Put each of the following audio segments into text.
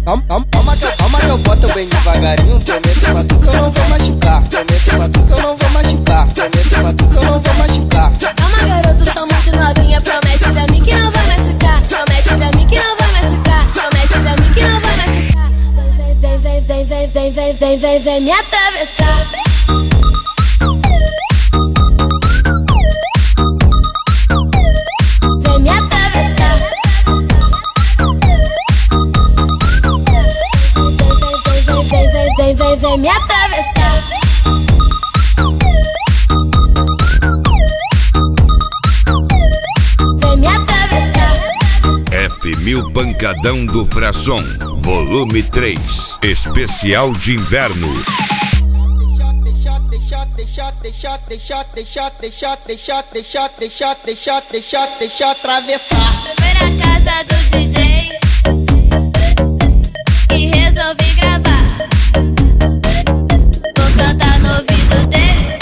Calma que eu boto bem devagarinho. Prometo pra tu que eu não vou machucar. Prometo pra tu que eu não vou machucar. Prometo pra tu que eu não vou machucar. Calma, garoto, sou muito novinha. Promete pra mim que não vai machucar. Promete pra mim que não vai machucar. Promete pra mim que não vai machucar. Vem me atravessar. Vem me atravessar. Vem me atravessar. Vem me atravessar. F1000 Pancadão do Frasson, volume 3, especial de inverno. Deixa atravessar. Foi na casa do DJ e resolvi gravar. Vou cantar no ouvido dele.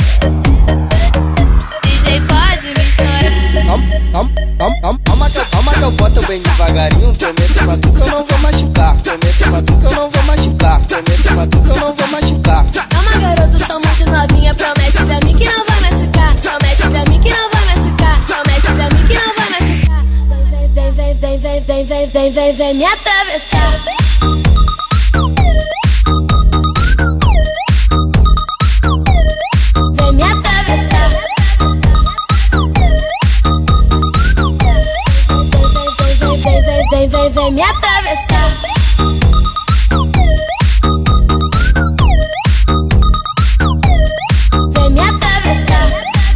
DJ pode me estourar. Calma que eu boto bem devagarinho. Prometo pra tu que eu não vou machucar. Prometo pra tu que eu não vou machucar. Prometo pra tu que eu não vou machucar. Calma, garoto, sou muito novinha. Promete pra mim que não vai machucar. Promete pra mim que não vai machucar. Promete pra mim que não vai machucar. Vem me atravessar. Vem me atravessar. Vem me atravessar. Vem me atravessar.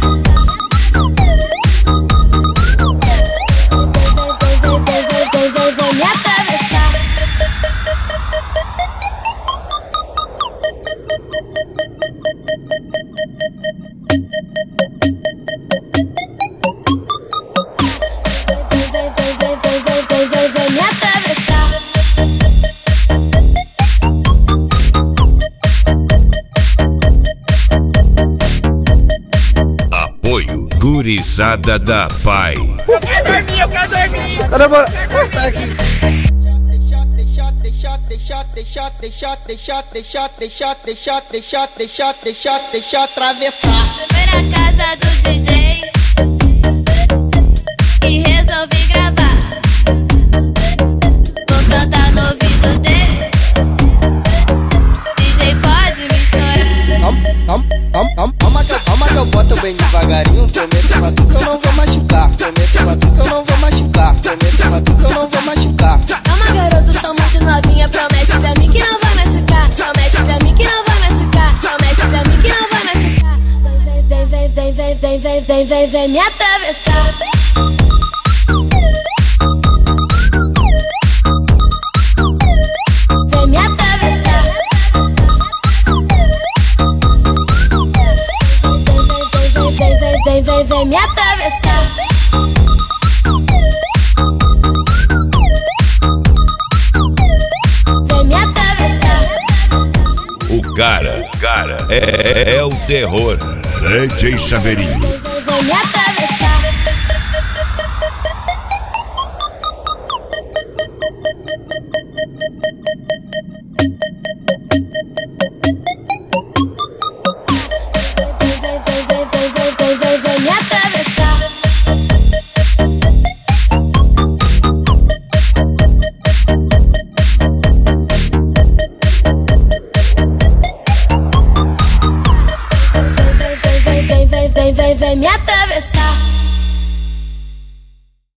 Vem me atravessar. Vem me atravessar. Apoio Gurizada da Pai. Eu quero dormir. Caramba, tá aqui. Deixa atravessar. Foi na casa do DJ e resolvi gravar. Vou cantar no ouvido dele. DJ pode me estourar. Calma que eu boto bem devagarinho. Prometo pra tu que eu não vou machucar. Prometo pra tu que eu não vou machucar. Prometo pra tu que eu não vou machucar. Calma, garoto, sou muito novinha. Promete pra mim que não vai machucar. Promete pra mim que não vai machucar. Promete pra mim que não vai machucar. Vem me atravessar. Vem me atravessar. Vem me atravessar. Vem me atravessar. O cara é o terror. DJ Chaveirinho. Vem me atravessar. Vem me atravessar. Vem me atravessar.